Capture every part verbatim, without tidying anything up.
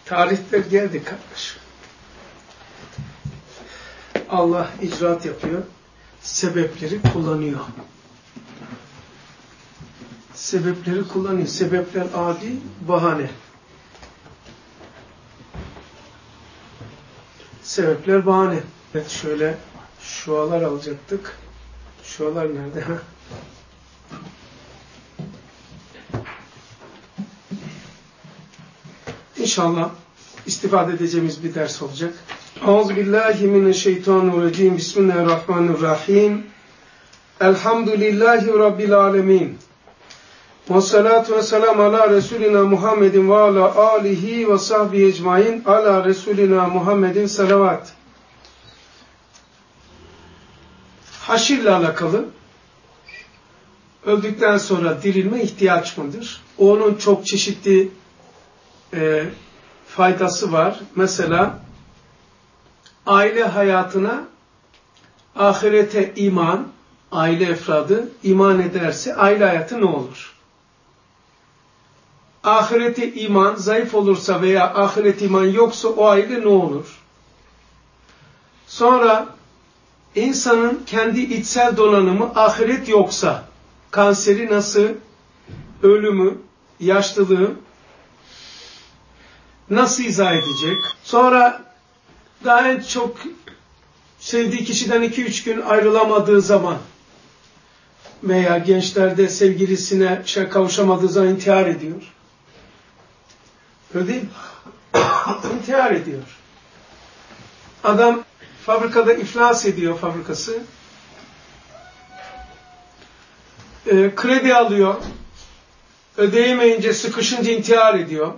Tarihler geldi kardeş. Allah icraat yapıyor. Sebepleri kullanıyor. Sebepleri kullanıyor. Sebepler adi, bahane. Sebepler bahane. Evet, şöyle şualar alacaktık. Şualar nerede? Ha? İnşallah istifade edeceğimiz bir ders olacak. Euzubillahimineşşeytanirracim. Bismillahirrahmanirrahim. Elhamdülillahi Rabbil alemin. Ve salatu ve selam ala Resulina Muhammedin ve ala alihi ve sahbihi ecmain. Ala Resulina Muhammedin salavat. Haşirle alakalı, öldükten sonra dirilme ihtiyaç mıdır? Onun çok çeşitli e, faydası var. Mesela aile hayatına, ahirete iman, aile efradı iman ederse aile hayatı ne olur? Ahirete iman zayıf olursa veya ahiret iman yoksa o aile ne olur? Sonra insanın kendi içsel donanımı ahiret yoksa kanseri nasıl, ölümü, yaşlılığı nasıl izah edecek? Sonra daha en çok sevdiği kişiden iki üç gün ayrılamadığı zaman veya gençlerde sevgilisine şey kavuşamadığı zaman intihar ediyor. Öyle değil mi? İntihar ediyor. Adam fabrikada iflas ediyor fabrikası. E, kredi alıyor. Ödeyemeyince, sıkışınca intihar ediyor.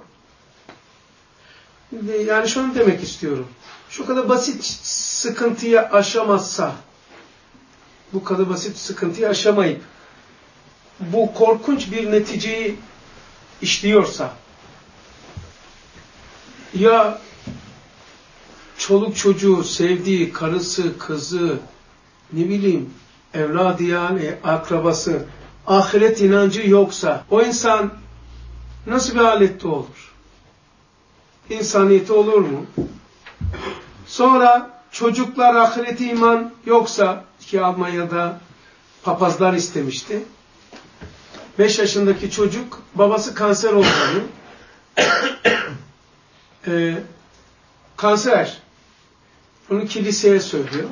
Yani şunu demek istiyorum. Şu kadar basit sıkıntıyı aşamazsa, bu kadar basit sıkıntıyı aşamayıp, bu korkunç bir neticeyi işliyorsa, ya çoluk çocuğu, sevdiği karısı, kızı, ne bileyim, evladı yani, akrabası, ahiret inancı yoksa, o insan nasıl bir halette olur? İnsaniyeti olur mu? Sonra çocuklar ahireti iman yoksa, ki Almanya'da papazlar istemişti. Beş yaşındaki çocuk, babası kanser olduğunu, e, kanser, bunu kiliseye söylüyor.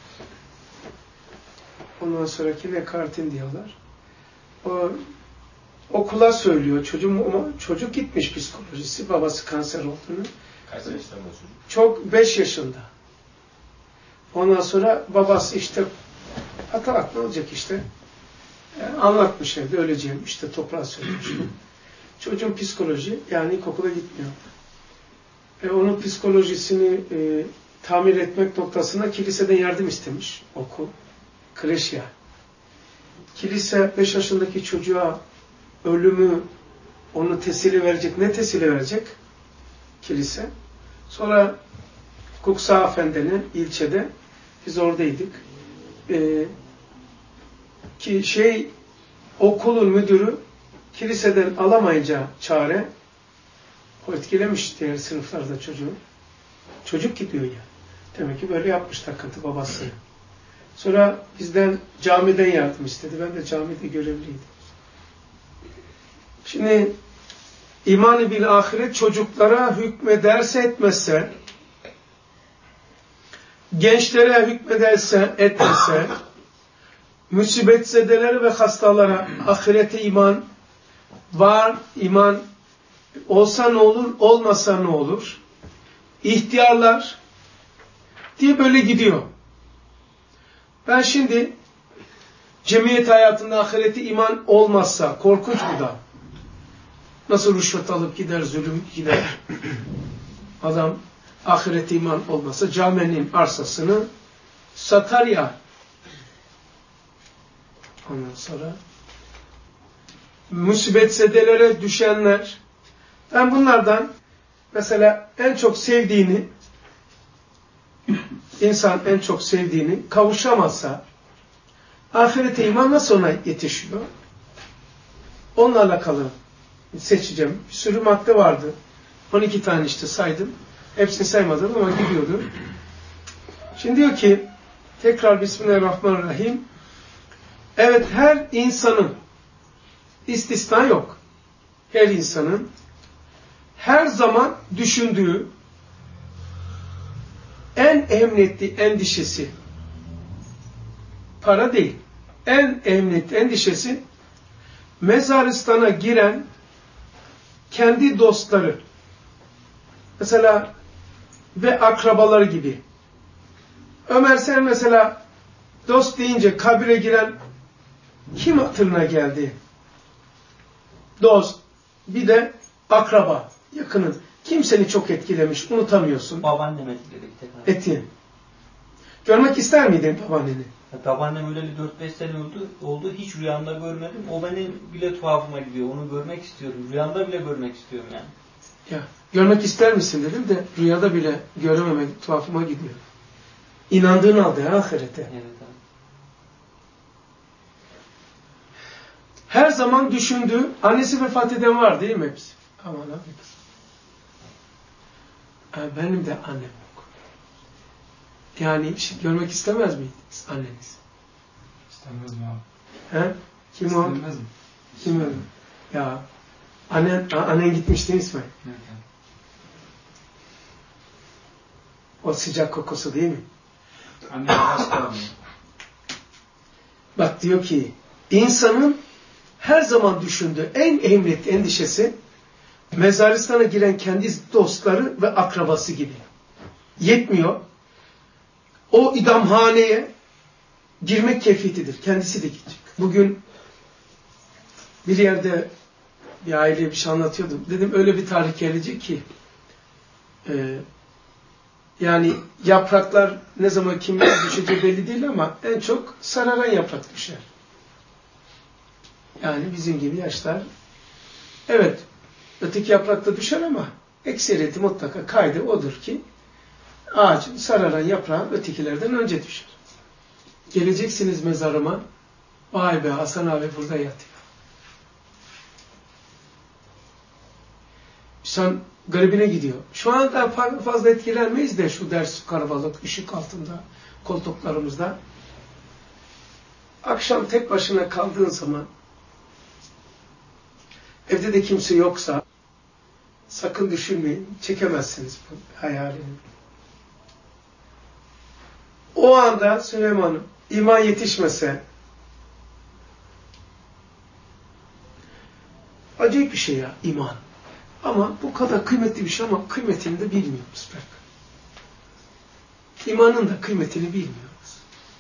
Ondan sonraki ne kartin diyorlar. O, okula söylüyor. Çocuğum, ama çocuk gitmiş psikolojisi, babası kanser olduğunu. Kaç yaşında çocuk? Çok beş yaşında. Ondan sonra babası işte hatarak ne olacak işte. Yani anlatmış evde öleceğim işte toprağa söylemiş. Çocuğun psikoloji yani ilkokula gitmiyor. E, onun psikolojisini e, tamir etmek noktasında kiliseden yardım istemiş okul. Kreş ya. Kilise beş yaşındaki çocuğa ölümü onu tesili verecek. Ne tesili verecek? Kilise. Sonra Kuksa Efendi'nin ilçede biz oradaydık. Ee, ki şey okulun müdürü kiliseden alamayınca çare o etkilemiş diğer sınıflarda çocuğu. Çocuk gidiyor ya. Demek ki böyle yapmış takıntı babası. Sonra bizden camiden yardım istedi. Ben de camide görevliydim. Şimdi iman-ı bil ahiret çocuklara hükmederse etmezse, gençlere hükmederse etmezse, musibetzedelere ve hastalara ahirete iman var, iman olsa ne olur, olmasa ne olur? İhtiyarlar diye böyle gidiyor. Ben şimdi cemiyet hayatında ahirete iman olmazsa, korkunç bu da. Nasıl rüşvet alıp gider, zulüm gider. Adam ahirete iman olmasa caminin arsasını satar ya. Ondan sonra musibetzedelere düşenler, ben bunlardan mesela en çok sevdiğini, insan en çok sevdiğini kavuşamazsa ahirete iman nasıl ona yetişiyor? Onunla alakalı seçeceğim. Bir sürü madde vardı. on iki tane işte saydım. Hepsini saymadım ama gidiyordu. Şimdi diyor ki tekrar Bismillahirrahmanirrahim. Evet, her insanın, istisna yok, her insanın her zaman düşündüğü en emniyetli endişesi para değil. En emniyetli endişesi mezaristana giren kendi dostları, mesela ve akrabaları gibi. Ömer, sen mesela dost deyince kabire giren kim hatırına geldi? Dost, bir de akraba, yakının. Kim seni çok etkilemiş, unutamıyorsun? Babaannem etkiledi bir tek. Etin. Görmek ister miydin babaanneni? Babaannem öleli dört beş sene oldu, oldu. Hiç rüyamda görmedim. O benim bile tuhafıma gidiyor. Onu görmek istiyorum. Rüyamda bile görmek istiyorum yani. Ya, görmek ister misin dedim de rüyada bile görememek tuhafıma gidiyor. İnandığın halde ya, ahirete. Evet abi. Her zaman düşündüğü, annesi vefat eden var değil mi hepsi? Aman abi. Benim de annem yok. Yani şey, görmek istemez miydiniz anneniz? İstemez mi abi? He? Kim İstemez o? mi? Kim o? Ya, annen, annen gitmiş değil mi İsmail? Evet. O sıcak kokusu değil mi? Annem hasta abi. Bak diyor ki, insanın her zaman düşündüğü en emniyetli endişesi mezaristana giren kendi dostları ve akrabası gibi. Yetmiyor. O idamhaneye girmek keyfiyetidir. Kendisi de gidecek. Bugün bir yerde bir aileye bir şey anlatıyordum. Dedim öyle bir tarih gelecek ki e, yani yapraklar ne zaman kimden düşeceği belli değil ama en çok sararan yaprak düşer. Yani bizim gibi yaşlar. Evet, öteki yaprak da düşer ama ekseriyeti mutlaka kaydı odur ki ağacın sararan yaprağı ötekilerden önce düşer. Geleceksiniz mezarıma, vay be Hasan abi burada yatıyor. Sen garibine gidiyor. Şu anda fazla etkilenmeyiz de şu ders karabalık, ışık altında, koltuklarımızda. Akşam tek başına kaldığın zaman, evde de kimse yoksa, sakın düşünmeyin, çekemezsiniz bu hayalini. O anda Süleyman'ın iman yetişmese, acayip bir şey ya iman. Ama bu kadar kıymetli bir şey ama kıymetini de bilmiyoruz belki. İmanın da kıymetini bilmiyoruz.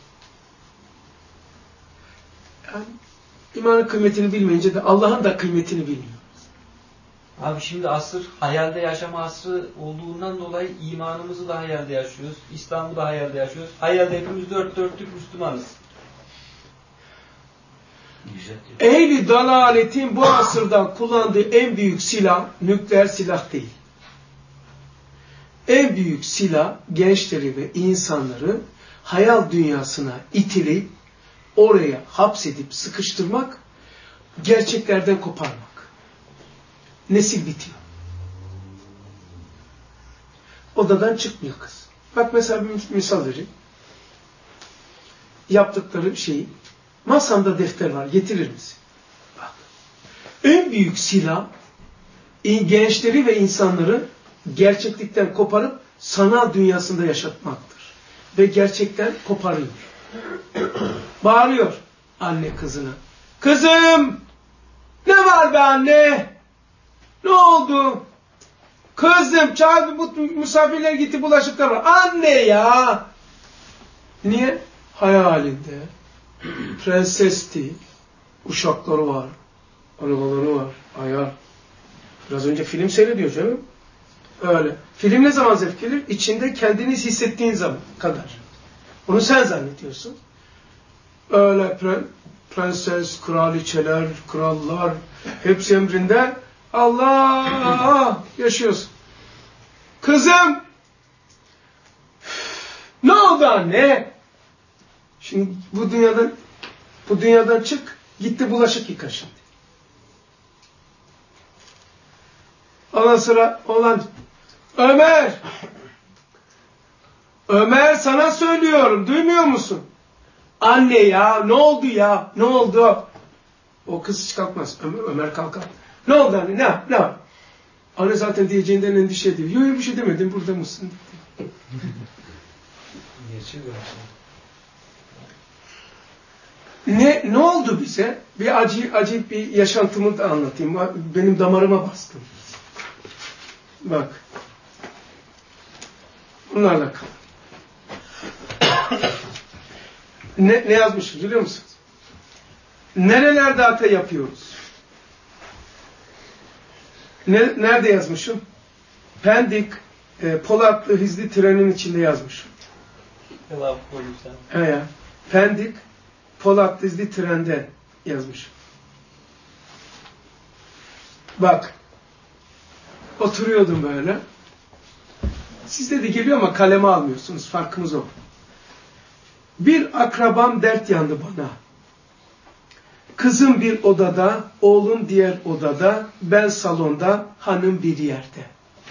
Yani imanın kıymetini bilmeyince de Allah'ın da kıymetini bilmiyoruz. Abi şimdi asır hayalde yaşama asrı olduğundan dolayı imanımızı da hayalde yaşıyoruz. İslam'ı da hayalde yaşıyoruz. Hayalde hepimiz dört dörtlük Müslümanız. Ehli dalaletin bu asırda kullandığı en büyük silah nükleer silah değil. En büyük silah gençleri ve insanları hayal dünyasına itilip oraya hapsedip sıkıştırmak, gerçeklerden koparmak. Nesil bitiyor. Odadan çıkmıyor kız. Bak mesela bir misal vereyim. Yaptıkları şeyi, masamda defter var, getirir misin? Bak. En büyük silah, gençleri ve insanları gerçeklikten koparıp sanal dünyasında yaşatmaktır. Ve gerçekten koparıyor. Bağırıyor anne kızına. Kızım! Ne var be anne? Ne oldu? Kızım, çağır misafirler gitti, bulaşıklar var. Anne ya! Niye? Hayalinde prensesti, uşakları var, arabaları var, ayar. Biraz önce film seyrediyor canım. Öyle. Film ne zaman zevk gelir? İçinde kendini hissettiğin zaman kadar. Onu sen zannediyorsun. Öyle prenses, kraliçeler, krallar, hepsi emrinde Allah yaşıyorsun. Kızım, ne oldu anne? Şimdi bu dünyadan bu dünyadan çık, gitti bulaşık yıka şimdi. Ondan sonra oğlan, Ömer! Ömer sana söylüyorum, duymuyor musun? Anne ya, ne oldu ya, ne oldu? O kız hiç kalkmaz, Ömer, Ömer kalkar. Ne oldu anne, ne, ne var? Anne zaten diyeceğinden endişe ediyor. Yok yok bir şey demedim, burada mısın? Ne ne oldu bize? Bir acı acı bir yaşantımı da anlatayım. Benim damarıma bastı. Bak. Bunlarla kal. ne, ne yazmış biliyor musunuz? Nerelerde hata yapıyoruz? Ne, nerede yazmışım? Pendik e, Polatlı hızlı trenin içinde yazmışım. Yalan koydum sen. He ya. Pendik Polatlı hızlı trende yazmışım. Bak. Oturuyordum böyle. Sizde de geliyor ama kaleme almıyorsunuz. Farkımız o. Bir akrabam dert yandı bana. Kızım bir odada, oğlum diğer odada, ben salonda, hanım bir yerde.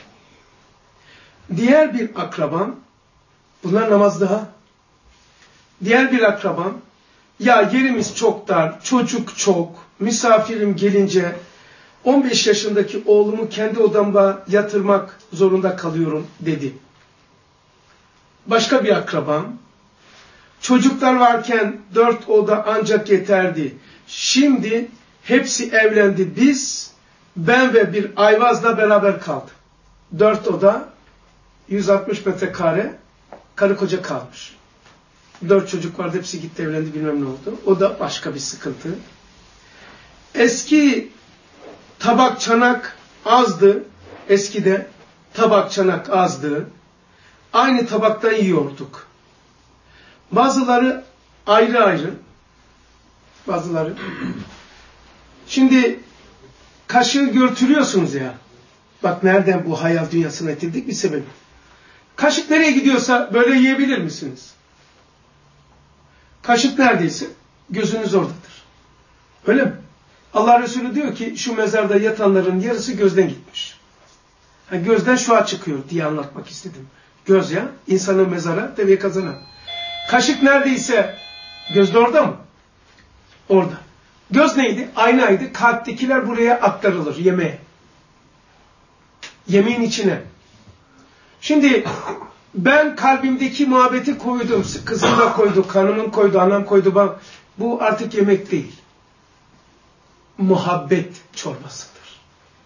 Diğer bir akrabam, bunlar namazda ha. Diğer bir akrabam, ya yerimiz çok dar, çocuk çok, misafirim gelince on beş yaşındaki oğlumu kendi odamda yatırmak zorunda kalıyorum dedi. Başka bir akrabam, çocuklar varken dört oda ancak yeterdi. Şimdi hepsi evlendi. Biz, ben ve bir ayvazla beraber kaldık. Dört oda, yüz altmış metrekare, karı koca kalmış. Dört çocuk vardı, hepsi gitti evlendi, bilmem ne oldu. O da başka bir sıkıntı. Eski tabak çanak azdı. Eskide tabak çanak azdı. Aynı tabaktan yiyorduk. Bazıları ayrı ayrı. Bazıları. Şimdi kaşığı götürüyorsunuz ya. Bak nereden bu hayal dünyasına itildik bir sebebi. Kaşık nereye gidiyorsa böyle yiyebilir misiniz? Kaşık neredeyse gözünüz oradadır. Öyle mi? Allah Resulü diyor ki şu mezarda yatanların yarısı gözden gitmiş. Yani gözden şu an çıkıyor diye anlatmak istedim. Göz ya, insanın mezara, deveye kazanan. Kaşık neredeyse göz de orada mı? Orada. Göz neydi? Aynaydı. Kalptekiler buraya aktarılır yemeğe. Yemeğin içine. Şimdi ben kalbimdeki muhabbeti koydum. Kızım da koydu, hanımım koydu, anam koydu. Bak, bu artık yemek değil. Muhabbet çorbasıdır.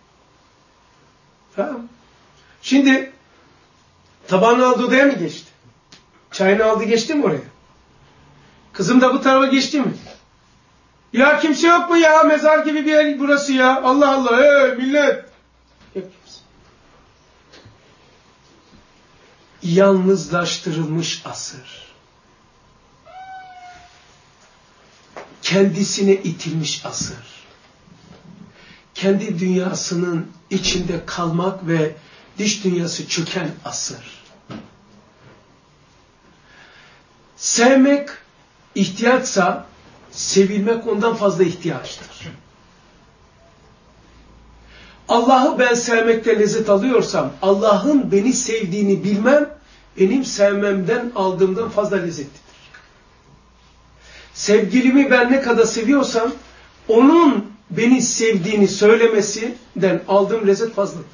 Tamam. Şimdi tabağını aldı odaya mı geçti? Çayını aldı geçti mi oraya? Kızım da bu tarafa geçti mi? Ya kimse yok mu ya? Mezar gibi bir yer burası ya. Allah Allah. Hey millet. Yok kimse. Yalnızlaştırılmış asır. Kendisine itilmiş asır. Kendi dünyasının içinde kalmak ve dış dünyası çöken asır. Sevmek ihtiyaçsa sevilmek ondan fazla ihtiyaçtır. Allah'ı ben sevmekte lezzet alıyorsam Allah'ın beni sevdiğini bilmem benim sevmemden aldığımdan fazla lezzetlidir. Sevgilimi ben ne kadar seviyorsam onun beni sevdiğini söylemesinden aldığım lezzet fazladır.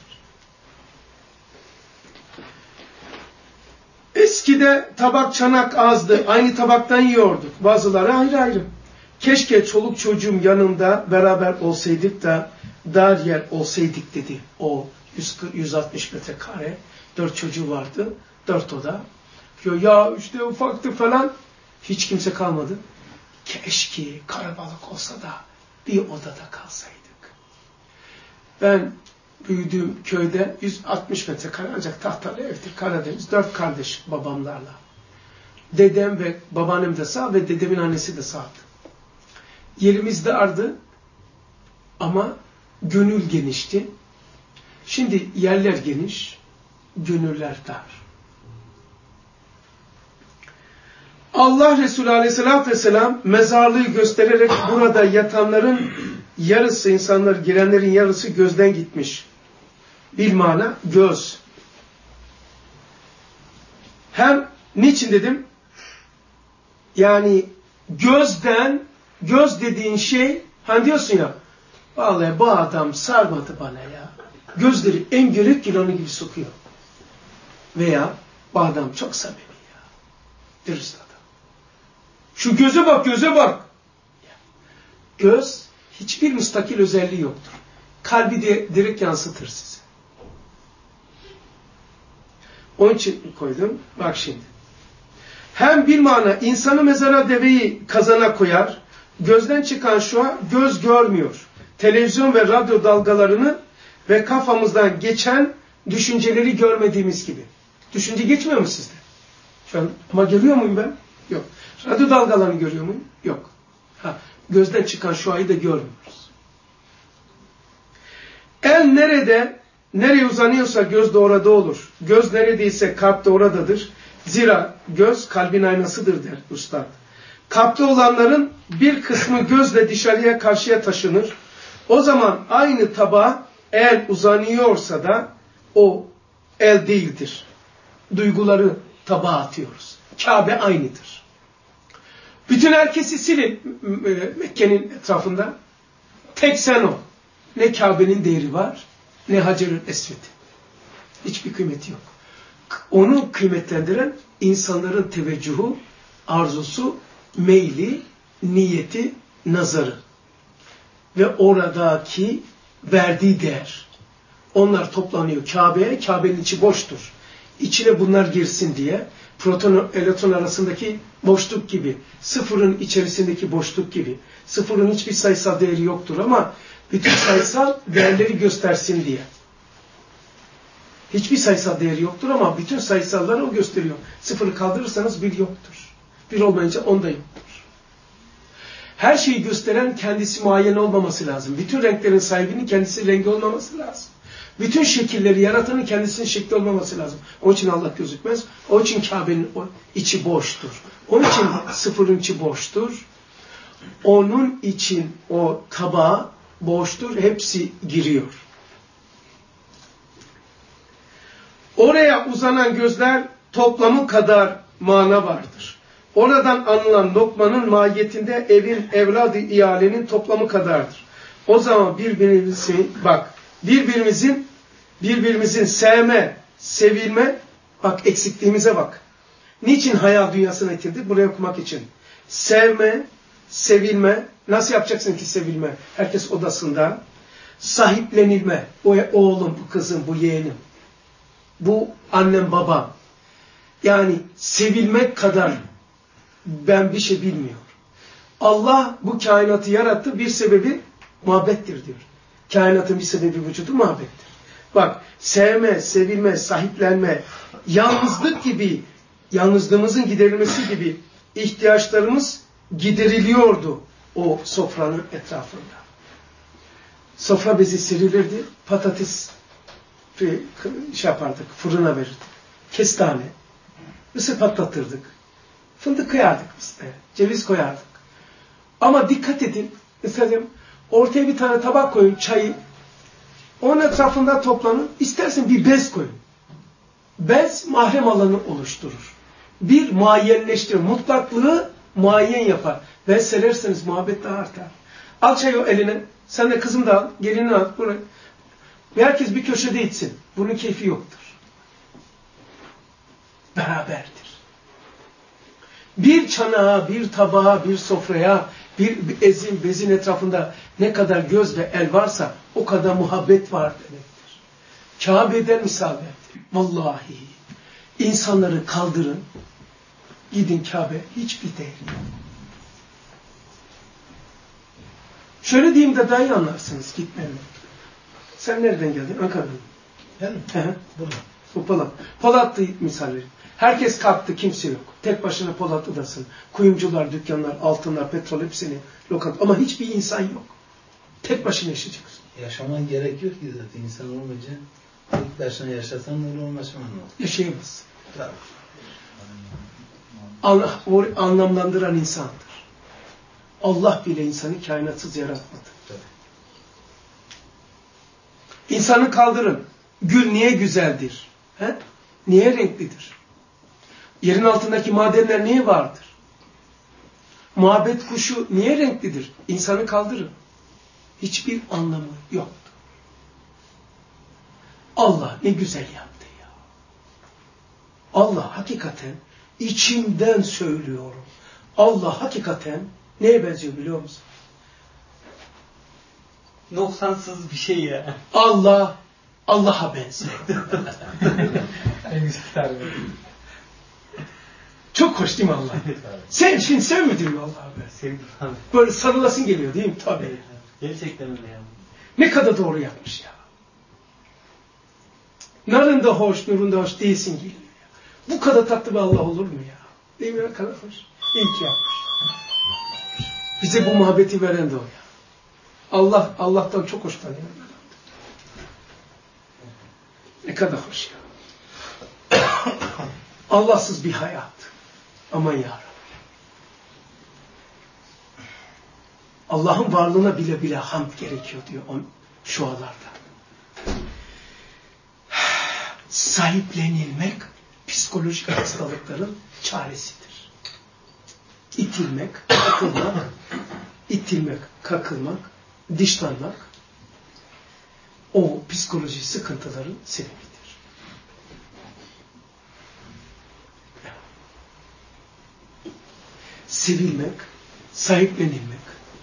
Eskide tabak çanak azdı. Aynı tabaktan yiyorduk. Bazıları ayrı ayrı. Keşke çoluk çocuğum yanımda beraber olsaydık da dar yer olsaydık dedi. O yüz kırk, yüz altmış metrekare. Dört çocuğu vardı. Dört oda. Diyor, ya işte ufaktı falan. Hiç kimse kalmadı. Keşke karabalık olsa da bir odada kalsaydık. Ben büyüdüğüm köyde yüz altmış metrekare ancak tahtalı evdir. Karadeniz. Dört kardeş babamlarla. Dedem ve babaannem de sağ ve dedemin annesi de sağdı. Yerimiz dardı ama gönül genişti. Şimdi yerler geniş, gönüller dar. Allah Resulü Aleyhisselatü Vesselam mezarlığı göstererek burada yatanların yarısı, insanlar girenlerin yarısı gözden gitmiş. bilmana göz. Hem niçin dedim? Yani gözden, göz dediğin şey, hani diyorsun ya, vallahi bu adam sarmadı bana ya. Gözleri engerek yılanı gibi sokuyor. Veya bu adam çok samimi ya. Dürüst adam. Şu göze bak, göze bak. Göz hiçbir müstakil özelliği yoktur. Kalbi de direkt yansıtır size. Onun için koydum. Bak şimdi. Hem bir mana insanı mezara, deveyi kazana koyar. Gözden çıkan şua göz görmüyor. Televizyon ve radyo dalgalarını ve kafamızdan geçen düşünceleri görmediğimiz gibi. Düşünce geçmiyor mu sizde? Şu an, ama görüyor muyum ben? Yok. Radyo dalgalarını görüyor muyum? Yok. Ha, gözden çıkan şuayı da görmüyoruz. El nerede, nereye uzanıyorsa göz de orada olur. Göz neredeyse kalp de oradadır. Zira göz kalbin aynasıdır der Üstad. Kalpte olanların bir kısmı gözle dışarıya karşıya taşınır. O zaman aynı tabağa el uzanıyorsa da o el değildir. Duyguları tabağa atıyoruz. Kabe aynıdır. Bütün herkesi silin Mekke'nin etrafında. Tek sen o. Ne Kabe'nin değeri var, ne Hacer-ül Esved'in. Hiçbir kıymeti yok. Onu kıymetlendiren insanların teveccühü, arzusu, meyli, niyeti, nazarı. Ve oradaki verdiği değer. Onlar toplanıyor Kabe'ye, Kabe'nin içi boştur. İçine bunlar girsin diye, proton elektron arasındaki boşluk gibi, sıfırın içerisindeki boşluk gibi. Sıfırın hiçbir sayısal değeri yoktur ama bütün sayısal değerleri göstersin diye. Hiçbir sayısal değeri yoktur ama bütün sayısalları o gösteriyor. Sıfırı kaldırırsanız bir yoktur. Bir olmayınca on da yoktur. Her şeyi gösteren kendisi muayyen olmaması lazım. Bütün renklerin sahibinin kendisi rengi olmaması lazım. Bütün şekilleri yaratanın kendisinin şekli olmaması lazım. Onun için Allah gözükmez. Onun için Kabe'nin içi boştur. Onun için sıfırın içi boştur. Onun için o tabağa boştur. Hepsi giriyor. Oraya uzanan gözler toplamı kadar mana vardır. Oradan anılan lokmanın mahiyetinde evin, evladı, ihalenin toplamı kadardır. O zaman birbirimizin, bak, birbirimizin, birbirimizin sevme, sevilme, bak eksikliğimize bak. Niçin hayal dünyasına itildi? Buraya okumak için. Sevme, sevilme, nasıl yapacaksın ki sevilme? Herkes odasında. Sahiplenilme, o oğlum, bu kızım, bu yeğenim. Bu annem, babam. Yani sevilmek kadar ben bir şey bilmiyorum. Allah bu kainatı yarattı, bir sebebi muhabbettir diyor. Kainatın bir sebebi vücudu muhabbettir. Bak, sevme, sevilme, sahiplenme, yalnızlık gibi, yalnızlığımızın giderilmesi gibi ihtiyaçlarımız gideriliyordu o sofranın etrafında. Sofra bezi serilirdi, patates şey yapardık, fırına verirdik. Kestane, mısır patlatırdık. Fındık koyardık işte, ceviz koyardık. Ama dikkat edin, mesela ortaya bir tane tabak koyun, çayı, onun etrafında toplanın, istersen bir bez koyun. Bez mahrem alanı oluşturur. Bir muayyenleştirir, mutlaklığı muayyen yapar. Bez sererseniz muhabbet daha artar. Al çayı eline, sen de kızım da al, gelini al, buraya. Ve herkes bir köşede içsin. Bunun keyfi yoktur. Beraberdir. Bir çanağa, bir tabağa, bir sofraya, bir ezin, bezin etrafında ne kadar göz ve el varsa o kadar muhabbet var demektir. Kabe'den misal verdi. Vallahi insanları kaldırın, gidin Kabe, hiçbir değeri yok. Şöyle diyeyim de daha iyi anlarsınız gitmeyin. Sen nereden geldin? Ankara'dan. Ben mi? Burada. Bu Polat. Polat'tı misalleri. Herkes kalktı, kimse yok. Tek başına Polat'ıdasın. Kuyumcular, dükkanlar, altınlar, petrol hepsini lokanta. Ama hiçbir insan yok. Tek başına yaşayacaksın. Yaşaman gerekiyor ki zaten insan olmayınca. Tek başına yaşasan öyle olmaz mı? Yaşayamaz. Tabii. Allah o anlamlandıran insandır. Allah bile insanı kainatsız yaratmadı. Tabii. İnsanı kaldırın. Gül niye güzeldir? He? Niye renklidir? Yerin altındaki madenler niye vardır? Muhabbet kuşu niye renklidir? İnsanı kaldırır. Hiçbir anlamı yoktu. Allah ne güzel yaptı ya. Allah hakikaten içimden söylüyorum. Allah hakikaten neye benziyor biliyor musun? Noksansız bir şey ya. Allah Allah'a benziyor. En güzel tarif. Çok hoş değil mi Allah? Sen şimdi sevmedin mi Allah'ı be? Sevdim abi. Böyle sarılasın geliyor değil mi? Tabii. Gerçekten öyle ya. Ne kadar doğru yapmış ya. Narın da hoş, nurun da hoş değilsin geliyor ya. Bu kadar tatlı bir Allah olur mu ya? Değil mi? Ne kadar hoş. İyi ki yapmış. Bize bu muhabbeti veren de o ya. Allah, Allah'tan çok hoşlanıyor. Ne kadar hoş ya. Allahsız bir hayat. Aman ya Rabbi. Allah'ın varlığına bile bile hamd gerekiyor diyor on şualarda. Sahiplenilmek psikolojik hastalıkların çaresidir. İtilmek, kakılmak, itilmek, kakılmak, dışlanmak o psikoloji sıkıntıların sebebidir. Sevilmek, sahiplenilmek,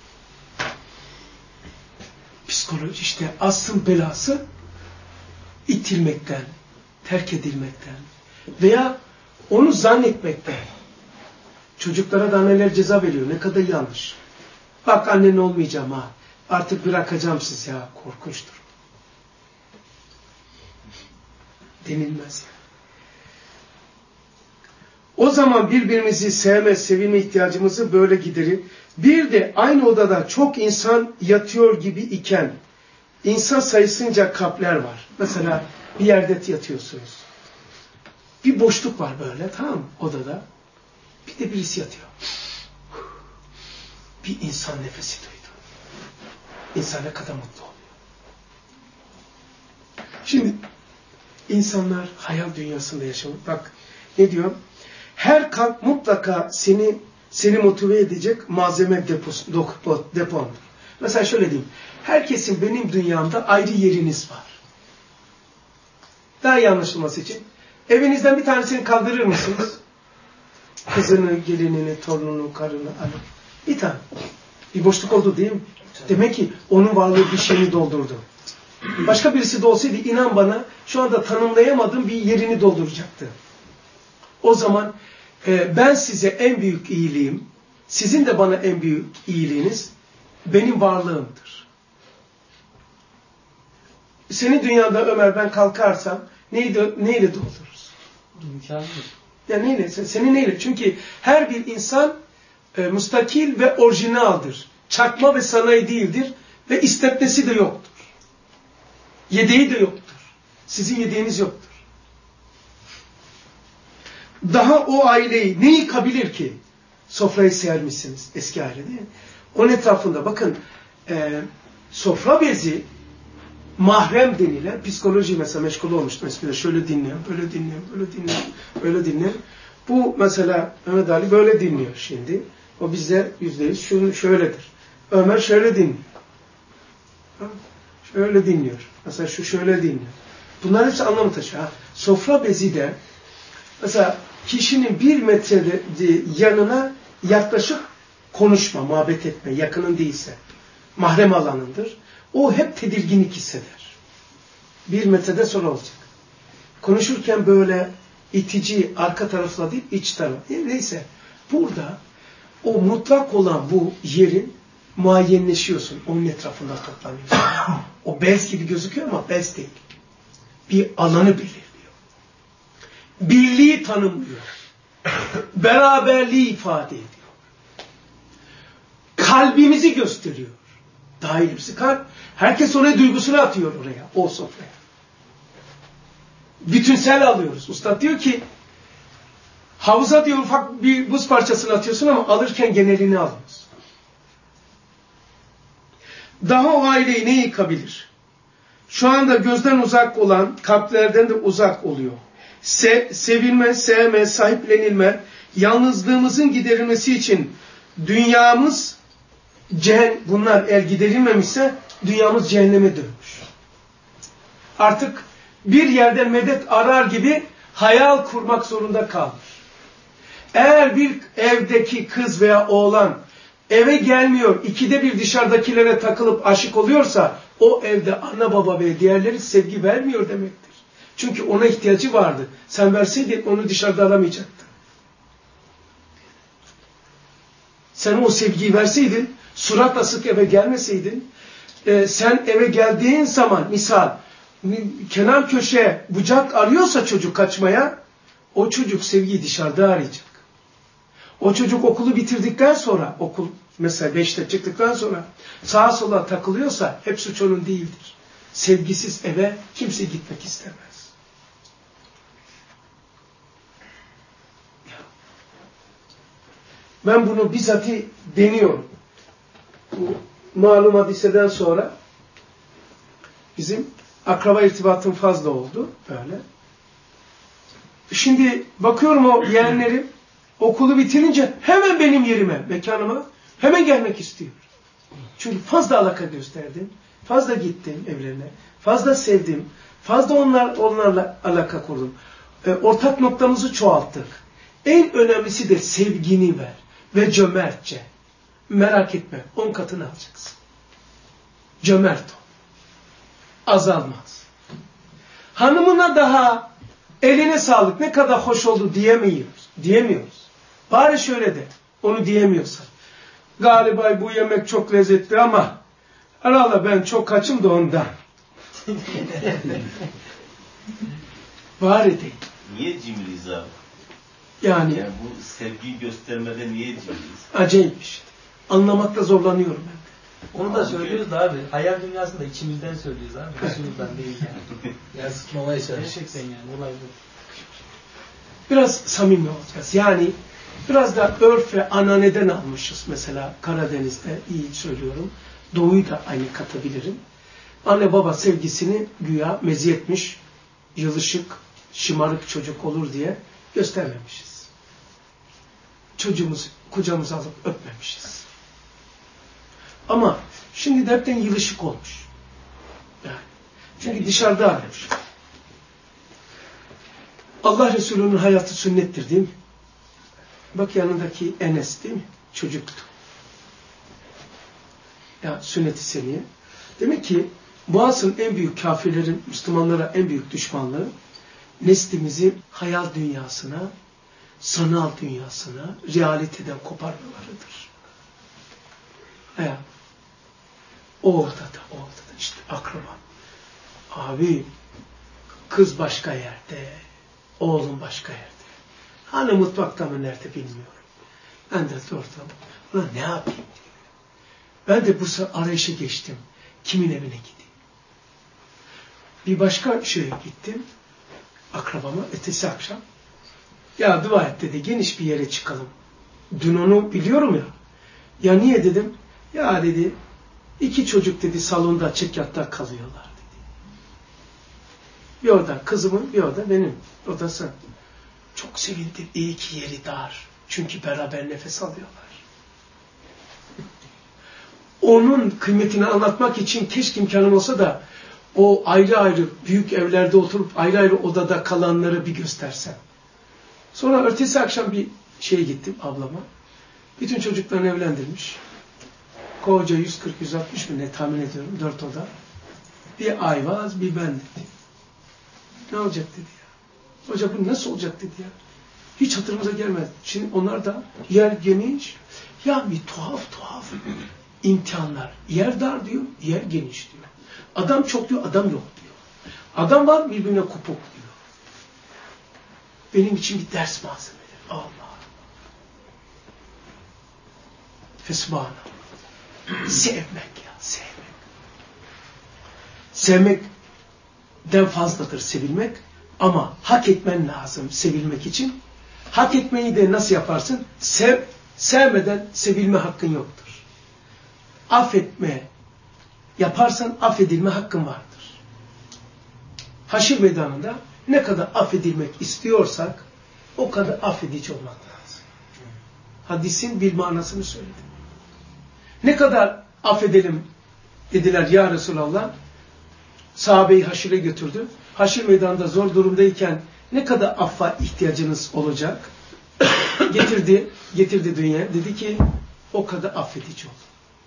psikoloji işte aslın belası itilmekten, terk edilmekten veya onu zannetmekten. Çocuklara da anneler ceza veriyor. Ne kadar yanlış. Bak annen olmayacağım ha. Artık bırakacağım sizi ya. Korkunçtur. Denilmez. O zaman birbirimizi sevme, sevilme ihtiyacımızı böyle giderir. Bir de aynı odada çok insan yatıyor gibi iken insan sayısınca kalpler var. Mesela bir yerde yatıyorsunuz. Bir boşluk var böyle, tamam mı, odada. Bir de birisi yatıyor. Bir insan nefesi duydu. İnsan ne kadar mutlu oluyor. Şimdi insanlar hayal dünyasında yaşıyor. Bak ne diyor? Her kalp mutlaka seni seni motive edecek malzeme deposu, depondur. Mesela şöyle diyeyim. Herkesin benim dünyamda ayrı yeriniz var. Daha iyi anlaşılması için. Evinizden bir tanesini kaldırır mısınız? Kızını, gelinini, torununu, karını alıp. Bir tane. Bir boşluk oldu değil mi? Demek ki onun varlığı bir şeyini doldurdu. Başka birisi de olsaydı inan bana şu anda tanımlayamadığım bir yerini dolduracaktı. O zaman e, ben size en büyük iyiliğim, sizin de bana en büyük iyiliğiniz benim varlığımdır. Senin dünyada Ömer ben kalkarsam neyle, neyle doldururuz? İmkanı yok. Ya neyle? Senin neyle? Çünkü her bir insan e, müstakil ve orijinaldir. Çakma ve sanayi değildir ve istetmesi de yoktur. Yedeği de yoktur. Sizin yedeğiniz yoktur. Daha o aileyi ne yıkabilir ki? Sofrayı sermişsiniz. Eski aile değil mi? Onun etrafında bakın e, sofra bezi mahrem denilen psikoloji mesela meşgul olmuştu. Mesela şöyle dinleyen, böyle dinleyen, böyle dinleyen, böyle dinleyen. Bu mesela Mehmet Ali böyle dinliyor şimdi. O bizde yüzde yüz şunu şöyledir. Ömer şöyle dinliyor. Şöyle dinliyor. Mesela şu şöyle dinliyor. Bunlar hepsi anlamı taşıyor. Ha, sofra bezi de mesela kişinin bir metrede yanına yaklaşıp konuşma, muhabbet etme, yakının değilse mahrem alanındır. O hep tedirginlik hisseder. Bir metrede sonra olacak. Konuşurken böyle itici arka tarafla değil iç taraf. Neyse burada o mutlak olan bu yerin muayyenleşiyorsun. Onun etrafında toplanıyorsun. O bez gibi gözüküyor ama bez değil. Bir alanı belirliyor. Birliği tanımlıyor. Beraberliği ifade ediyor. Kalbimizi gösteriyor. Dahil birisi kalp. Herkes oraya duygusunu atıyor oraya. O sofraya. Bütünsel alıyoruz. Ustad diyor ki havuza diyor ufak bir buz parçasını atıyorsun ama alırken genelini alıyorsun. Daha o aileyi ne yıkabilir? şu anda gözden uzak olan kalplerden de uzak oluyor. Se, sevilme, sevme, sahiplenilme, yalnızlığımızın giderilmesi için dünyamız, cehen, bunlar eğer giderilmemişse dünyamız cehenneme dönmüş. Artık bir yerde medet arar gibi hayal kurmak zorunda kalmış. Eğer bir evdeki kız veya oğlan eve gelmiyor, ikide bir dışarıdakilere takılıp aşık oluyorsa o evde ana baba ve diğerleri sevgi vermiyor demektir. Çünkü ona ihtiyacı vardı. Sen verseydin onu dışarıda alamayacaktı. Sen o sevgiyi verseydin, surat asık eve gelmeseydin, e, sen eve geldiğin zaman misal kenar köşe bucak arıyorsa çocuk kaçmaya, o çocuk sevgiyi dışarıda arayacak. O çocuk okulu bitirdikten sonra, okul mesela beşte çıktıktan sonra sağa sola takılıyorsa hep suç onun değildir. Sevgisiz eve kimse gitmek istemez. Ben bunu bizzati deniyorum. Bu malum hadiseden sonra bizim akraba irtibatım fazla oldu böyle. Şimdi bakıyorum o yeğenlerim okulu bitirince hemen benim yerime, mekanıma hemen gelmek istiyor. Çünkü fazla alaka gösterdim, fazla gittim evlerine, fazla sevdim, fazla onlar onlarla alaka kurdum. E, ortak noktamızı çoğalttık. En önemlisi de sevgini ver ve cömertçe. Merak etme, on katını alacaksın. Cömert ol. Azalmaz. Hanımına daha eline sağlık ne kadar hoş oldu diyemiyoruz. Diyemiyoruz. Bari şöyle de onu diyemiyorsan. Galiba bu yemek çok lezzetli ama arala ben çok kaçım da ondan. Bari değil. Niye cimriyiz abi? Yani, yani bu sevgiyi göstermede niye cimriyiz? Acayip bir şey. Anlamakta zorlanıyorum ben. Onu da söylüyoruz da abi. Hayal dünyasında içimizden söylüyoruz abi. Resulullah değil yani. Yansıtmamaya çalışıyoruz. Gerçekten yani olay bu. Biraz samimi olacağız. Yani biraz da örf ve ananeden almışız. Mesela Karadeniz'de iyi söylüyorum. Doğu'yu da aynı katabilirim. Anne baba sevgisini güya meziyetmiş, yılışık, şımarık çocuk olur diye göstermemişiz. Çocuğumuzu kucağımıza alıp öpmemişiz. Ama şimdi de hepten yılışık olmuş. Yani. Çünkü dışarıda arıyormuş. Allah Resulü'nün hayatı sünnettir değil mi? Bak yanındaki Enes değil mi? Çocuktu. Ya sünnet-i seniye. Demek ki bu asıl en büyük kafirlerin, Müslümanlara en büyük düşmanlığı neslimizi hayal dünyasına, sanal dünyasına, realiteden koparmalarıdır. Ya, o ortada, o ortada. İşte akraba. Abi, kız başka yerde, oğlum başka yerde. Hani mutfakta mı nerede bilmiyorum. Ben de ortam. Ulan ne yapayım diyor. Ben de bu arayışa geçtim. Kimin evine gideyim? Bir başka şeye gittim. Akrabama ötesi akşam. Ya dua et dedi. Geniş bir yere çıkalım. Dün onu biliyorum ya. Ya niye dedim. Ya dedi. İki çocuk dedi salonda çekyatta kalıyorlar dedi. Bir oda kızımın bir oda benim odası. Çok sevindim. İyi ki yeri dar. Çünkü beraber nefes alıyorlar. Onun kıymetini anlatmak için keşke imkanım olsa da o ayrı ayrı büyük evlerde oturup ayrı ayrı odada kalanları bir göstersem. Sonra ertesi akşam bir şeye gittim ablama. Bütün çocuklarını evlendirmiş. Koca yüz kırk yüz altmış mi ne tahmin ediyorum. Dört oda. Bir Ayvaz bir ben dedi. Ne olacak dedi ya. Hoca bu nasıl olacak dedi ya. Hiç hatırımıza gelmedi. Şimdi onlar da yer geniş. Ya bir tuhaf tuhaf imtihanlar. Yer dar diyor, yer geniş diyor. Adam çok diyor, adam yok diyor. Adam var birbirine kopuk diyor. Benim için bir ders malzemeleri. Allah Allah. Fesbana. Sevmek ya, sevmek. Sevmekten fazladır sevilmek ama hak etmen lazım sevilmek için. Hak etmeyi de nasıl yaparsın? Sev, sevmeden sevilme hakkın yoktur. Affetme yaparsan affedilme hakkın vardır. haşir meydanında ne kadar affedilmek istiyorsak o kadar affedici olmak lazım. Hadisin bir manasını söyledim. Ne kadar affedelim dediler ya Resulallah. Sahabeyi haşire götürdü. Haşir meydanında zor durumdayken ne kadar affa ihtiyacınız olacak? getirdi, getirdi dünya. Dedi ki o kadar affedici ol.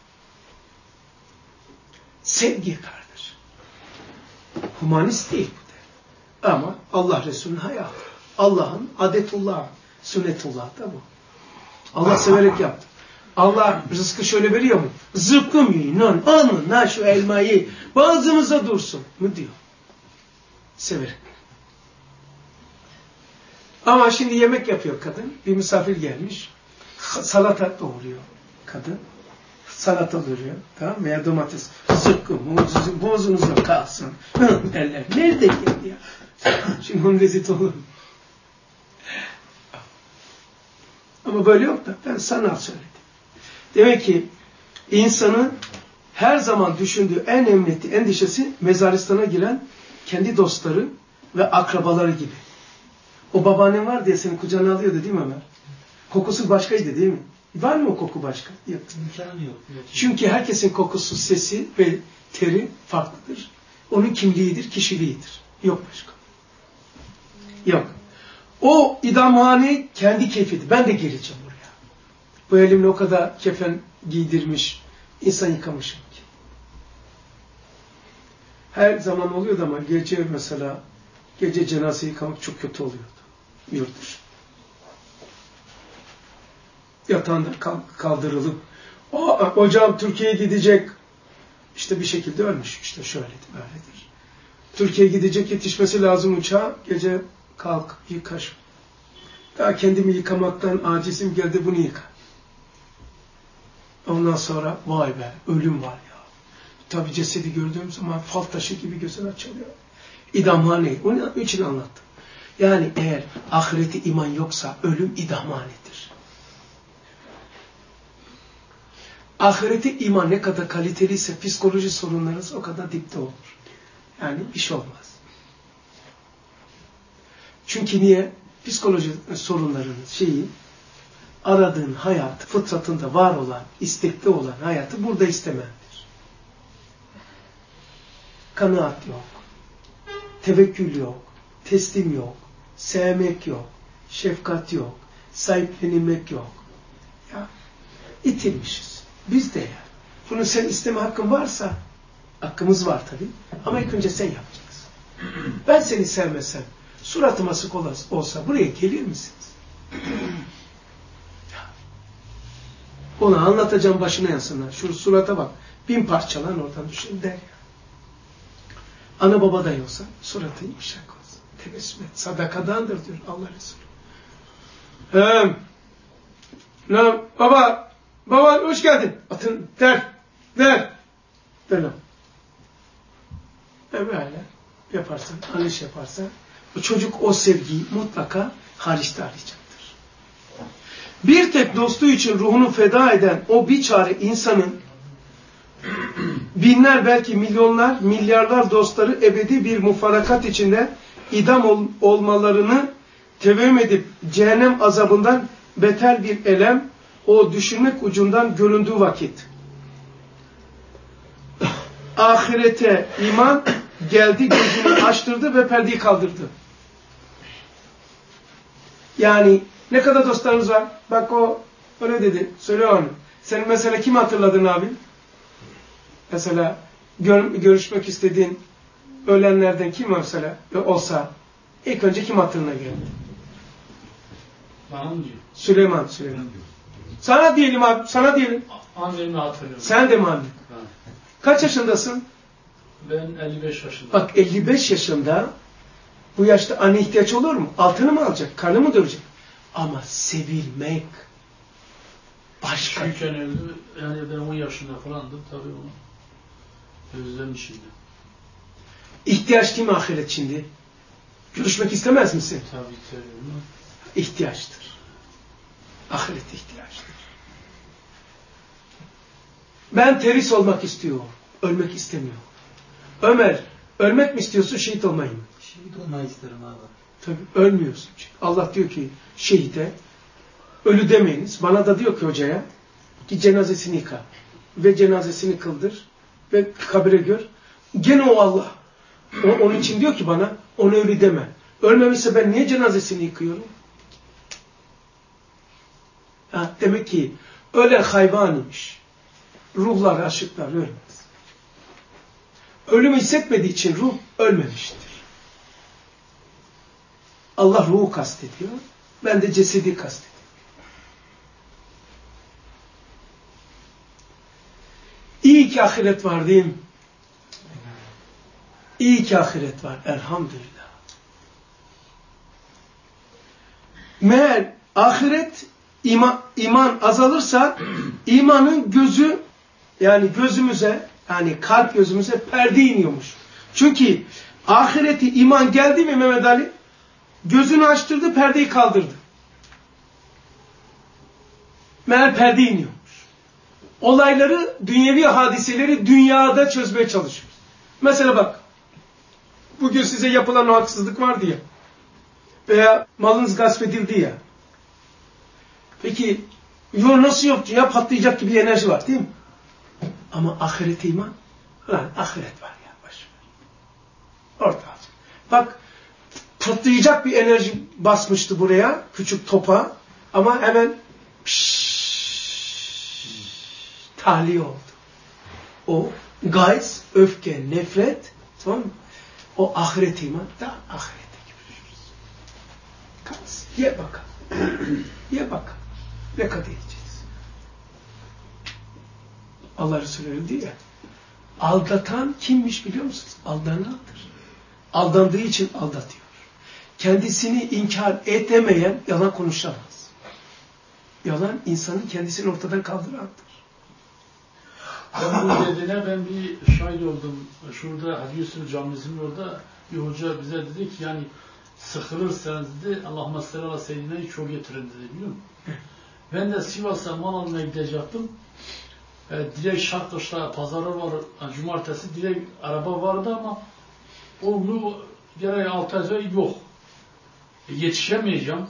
Sevgi kardeş. Humanist değil bu de. Ama Allah Resulü'nün hayatı. Allah'ın adetullah, sünnetullah da bu. Allah severek yaptı. Allah rızkı şöyle veriyor mu? Zıkkım yiyin, lan, alın, lan şu elmayı, boğazımıza dursun mu diyor. Severek. Ama şimdi yemek yapıyor kadın. Bir misafir gelmiş. Salata doğuruyor kadın. Salata doğuruyor. Tamam mı? Veya domates. Zıkkım, boğazınıza kalsın. Derler. Nerede geldi ya? Şimdi onun lezzeti olur mu? Ama böyle yok da ben sana söyledim. Demek ki insanın her zaman düşündüğü en emniyetli endişesi mezaristana giren kendi dostları ve akrabaları gibi. O babaannen var diye seni kucağına alıyordu değil mi Ömer? Kokusu başkaydı değil mi? Var mı o koku başka? Yok. İmkanı yok. yok. Çünkü herkesin kokusu, sesi ve teri farklıdır. Onun kimliğidir, kişiliğidir. Yok başka. Yok. O idamhane kendi keyfiydi. Ben de geleceğim buraya. Bu elimle o kadar kefen giydirmiş, insan yıkamışım ki. Her zaman oluyordu ama gece mesela, gece cenaze yıkamak çok kötü oluyordu. Yurt dışı. Yatağında kaldırılıp, hocam Türkiye'ye gidecek, işte bir şekilde ölmüş, işte şöyledir, böyledir. Türkiye'ye gidecek, yetişmesi lazım uçağa, gece kalk, yıka. Daha kendimi yıkamaktan acizim geldi, bunu yıka. Ondan sonra vay be, ölüm var ya. Tabi cesedi gördüğüm zaman fal taşı gibi gözün açılıyor. İdamhane, onun için anlattım. Yani eğer ahireti iman yoksa ölüm idamhanedir. Ahireti iman ne kadar kaliteliyse psikoloji sorunlarınız o kadar dipte olur. Yani bir şey olmaz. Çünkü niye? Psikoloji sorunlarının şeyi, aradığın hayat, fıtratında var olan, istekli olan hayatı burada istemendir. Kanaat yok, tevekkül yok, teslim yok, sevmek yok, şefkat yok, sahiplenilmek yok. Ya, itilmişiz. Biz de yani. Bunu sen isteme hakkın varsa, hakkımız var tabii. Ama ilk önce sen yapacaksın. Ben seni sevmesem, suratım asık olsa buraya gelir misiniz? Ona anlatacağım başına yansınlar. Şu surata bak. Bin parçalan oradan düşün der ya. Ana baba da yoksa suratı yumuşak olsun. Tebessüm et. Sadakadandır diyor Allah Resulü. Hem. Lan baba. Baba hoş geldin. Atın der. Der. Der lan. E böyle yaparsan, anış yaparsan o çocuk o sevgiyi mutlaka hariçte arayacaktır. Bir tek dostu için ruhunu feda eden o biçare insanın binler belki milyonlar, milyarlar dostları ebedi bir mufarakat içinde idam ol olmalarını tevehüm edip cehennem azabından beter bir elem o düşünmek ucundan göründüğü vakit ahirete iman geldi, gözünü açtırdı ve perdeyi kaldırdı. Yani ne kadar dostlarınız var? Bak o öyle dedi. Söyle onu. Sen mesela kimi hatırladın abi? Mesela gör, görüşmek istediğin ölenlerden kim mesela olsa ilk önce kim hatırına geldi? Bana mı diyor? Süleyman. Süleyman. Sana diyelim abi. Sana diyelim. Annemi hatırlıyorum. Sen de mi anne? Kaç yaşındasın? Ben elli beş yaşındayım. Bak elli beş yaşında bu yaşta anne ihtiyaç olur mu? Altını mı alacak? Karnı mı dövecek? Ama sevilmek başka. Küçükken öldü. Yani ben on yaşında falandım. Tabii onu özlemişim. İhtiyaç değil mi ahiret şimdi? Görüşmek istemez misin? Tabii seviyorum. İhtiyaçtır. Ahiret ihtiyaçtır. Ben teris olmak istiyorum. Ölmek istemiyorum. Ömer, ölmek mi istiyorsun, şehit olmayı mı? Şimdi de olmayı isterim abi. Tabii ölmüyorsun. Allah diyor ki şehide ölü demeyiniz. Bana da diyor ki hocaya ki cenazesini yıka ve cenazesini kıldır ve kabire gör. Gene o Allah. O, onun için diyor ki bana onu ölü deme. Ölmemişse ben niye cenazesini yıkıyorum? Ha, demek ki ölen hayvan imiş. Ruhlar, aşıklar ölmez. Ölümü hissetmediği için ruh ölmemiştir. Allah ruhu kastediyor. Ben de cesedi kastediyorum. İyi ki ahiret var değil mi? İyi ki ahiret var. Elhamdülillah. Meğer ahiret iman, iman azalırsa imanın gözü yani gözümüze yani kalp gözümüze perde iniyormuş. Çünkü ahireti iman geldi mi Mehmet Ali? Gözünü açtırdı, perdeyi kaldırdı. Meğer perde iniyormuş. Olayları, dünyevi hadiseleri dünyada çözmeye çalışıyoruz. Mesela bak, bugün size yapılan o haksızlık vardı ya, veya malınız gasp edildi ya. Peki, yo nasıl yok ya, patlayacak gibi enerji var değil mi? Ama ahiret iman, lan ahiret var ya, başver. Orada. Bak, patlayacak bir enerji basmıştı buraya, küçük topa, ama hemen pşşş, tahliye oldu. O gayz, öfke, nefret, tamam mı? O ahiret iman da ahirette görüşürüz. Kalsın. Ye bakalım. Ye bakalım. Ne kadar yiyeceğiz? Allah Resulü öyle diyor ya. Aldatan kimmiş biliyor musunuz? Aldanandır. Aldandığı için aldatıyor. Kendisini inkar edemeyen yalan konuşamaz. Yalan insanın kendisini ortadan kaldırandır. Ben bu dediğine ben bir şahit oldum. Şurada Hacı Yusuf Camisi'nin orada bir hoca bize dedi ki yani sıkılırsanız dedi Allahümme salli ala seyyidina'yı çok getirin dedi biliyor musun? Ben de Sivas'a mal almaya gidecektim. E, direkt Şarkış'ta pazarı var. Cumartesi direkt araba vardı ama o gün gerek altı ay yok. E, yetişemeyeceğim.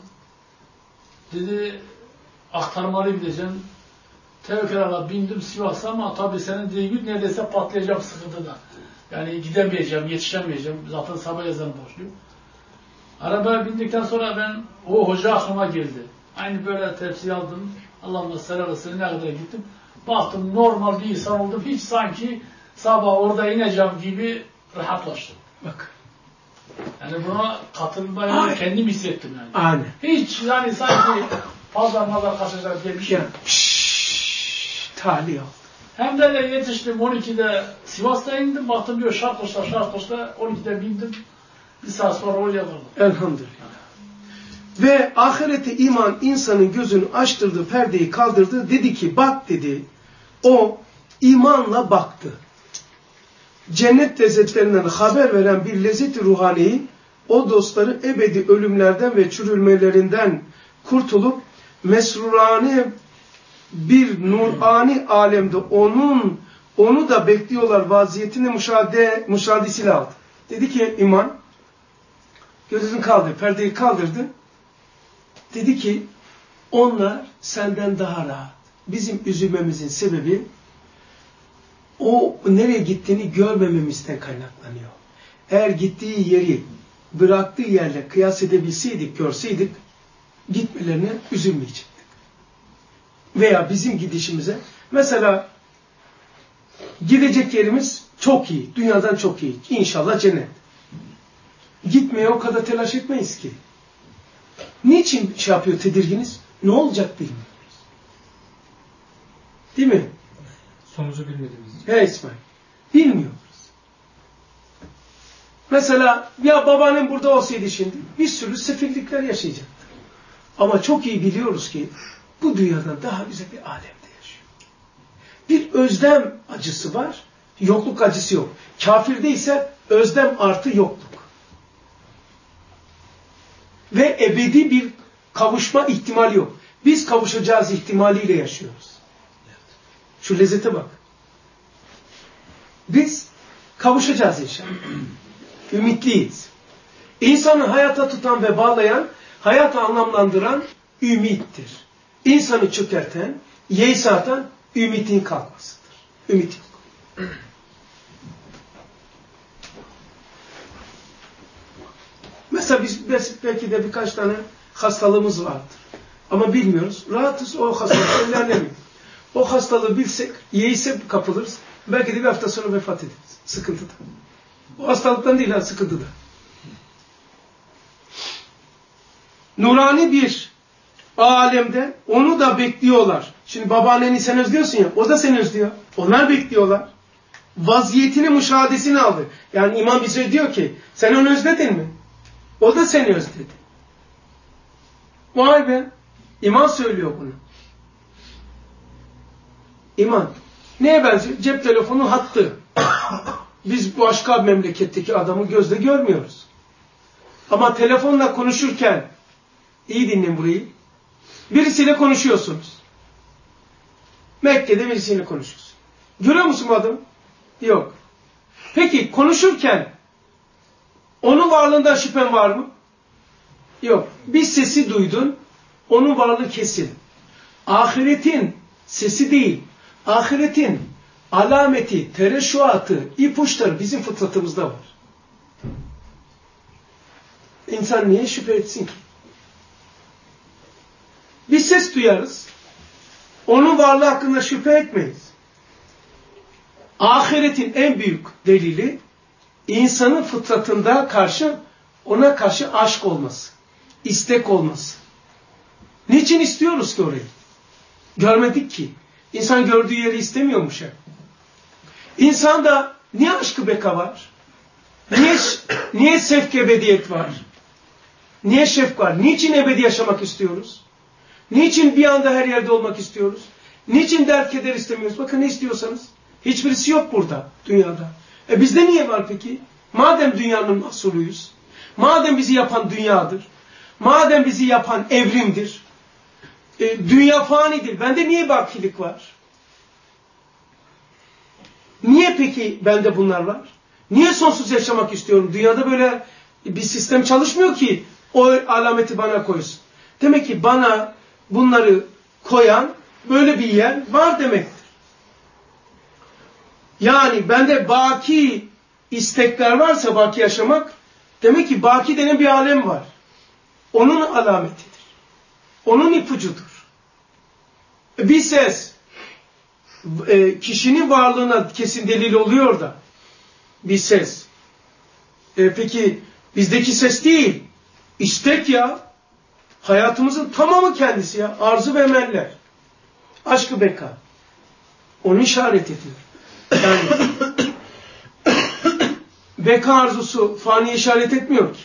Dedi aktarmalı gideceğim. Tevekkül'e bindim Sivas'a ama tabii senin dediğin gün neredeyse patlayacağım sıkıntıdan. Yani gidemeyeceğim, yetişemeyeceğim. Zaten sabah ezanı başlıyor. Arabaya bindikten sonra ben o hoca aklıma geldi. Aynı böyle tepsi aldım. Allah'ım selam olsun ne kadar gittim. Baktım normal bir insan oldum. Hiç sanki sabah orada ineceğim gibi rahatlaştım. Bak. Yani buna katılmayı kendim hissettim yani. Aynen. Hiç yani sanki fazla fazla kaçacak diye bir şey. Ya, şşş, tahliye oldu. Hem de, de yetiştim on ikide Sivas'ta indim. Baktım diyor Şarkış'ta Şarkış'ta on ikide bindim. Bir saat sonra oraya vardım. Elhamdülillah. Ve ahirete iman insanın gözünü açtırdı, perdeyi kaldırdı. Dedi ki bak dedi. O imanla baktı. Cennet lezzetlerinden haber veren bir lezzet-i ruhaniyi o dostları ebedi ölümlerden ve çürülmelerinden kurtulup mesrurani bir nurani alemde onun onu da bekliyorlar vaziyetini müşahede, müşahadesiyle aldı. Dedi ki iman gözünü kaldır, perdeyi kaldırdı. Dedi ki onlar senden daha rahat. Bizim üzülmemizin sebebi o nereye gittiğini görmememizden kaynaklanıyor. Eğer gittiği yeri bıraktığı yerle kıyas edebilseydik, görseydik gitmelerine üzülmeyecektik. Veya bizim gidişimize mesela gidecek yerimiz çok iyi, dünyadan çok iyi. İnşallah cennet. Gitmeye o kadar telaş etmeyiz ki. Niçin şey yapıyor tedirginiz? Ne olacak bilmiyoruz. Değil mi? Sonucu bilmediğimiz için. He İsmail. Bilmiyoruz. Mesela ya babanın burada olsaydı şimdi bir sürü sefillikler yaşayacaktı. Ama çok iyi biliyoruz ki bu dünyadan daha güzel bir alemde yaşıyor. Bir özlem acısı var, yokluk acısı yok. Kafirde ise özlem artı yokluk. Ve ebedi bir kavuşma ihtimali yok. Biz kavuşacağız ihtimaliyle yaşıyoruz. Şu lezzete bak. Biz kavuşacağız inşallah. Ümitliyiz. İnsanı hayata tutan ve bağlayan, hayatı anlamlandıran ümittir. İnsanı çökerten, yeis atan ümitin kalkmasıdır. Ümit yok. Mesela biz belki de birkaç tane hastalığımız vardır. Ama bilmiyoruz. Rahatız, o hastalığı ilerlemiyor. O hastalığı bilsek, yeise kapılırız. Belki de bir hafta sonra vefat ederiz. Sıkıntıda. O hastalıktan değil ha, sıkıntıda. Nurani bir alemde onu da bekliyorlar. Şimdi babaanneni sen özlüyorsun ya, o da seni özlüyor. Onlar bekliyorlar. Vaziyetini, müşahadesini aldı. Yani imam bize diyor ki, sen onu özledin mi? O da seni özledi. Vay be! İman söylüyor bunu. İman. Neye benziyor? Cep telefonu hattı. Biz başka memleketteki adamı gözle görmüyoruz. Ama telefonla konuşurken, iyi dinleyin burayı, birisiyle konuşuyorsunuz. Mekke'de birisiyle konuşuyorsun. Görüyor musun bu adamı? Yok. Peki konuşurken onun varlığından şüphen var mı? Yok. Bir sesi duydun, onun varlığı kesin. Ahiretin sesi değil, ahiretin alameti, tereşuatı, ipuçları bizim fıtratımızda var. İnsan niye şüphe etsin ki? Bir ses duyarız, onun varlığı hakkında şüphe etmeyiz. Ahiretin en büyük delili, insanın fıtratında karşı, ona karşı aşk olması, istek olması. Niçin istiyoruz ki orayı? Görmedik ki. İnsan gördüğü yeri istemiyormuş hep. İnsanda niye aşkı beka var? Niye, niye sevk ebediyet var? Niye şefk var? Niçin ebedi yaşamak istiyoruz? Niçin bir anda her yerde olmak istiyoruz? Niçin dert keder istemiyoruz? Bakın ne istiyorsanız. Hiçbirisi yok burada, dünyada. E bizde niye var peki? Madem dünyanın mahsuluyuz, madem bizi yapan dünyadır, madem bizi yapan evrimdir, e, dünya fanidir, bende niye bakilik var? Niye peki bende bunlar var? Niye sonsuz yaşamak istiyorum? Dünyada böyle bir sistem çalışmıyor ki o alameti bana koysun. Demek ki bana bunları koyan böyle bir yer var demektir. Yani bende baki istekler varsa baki yaşamak, demek ki baki denen bir alem var. Onun alametidir. Onun ipucudur. Bir ses e, kişinin varlığına kesin delil oluyor da bir ses. E, peki bizdeki ses değil. İstek ya. Hayatımızın tamamı kendisi ya. Arzu ve emeller. Aşk-ı beka. Onu işaret ediyor. Yani beka arzusu fani işaret etmiyor ki.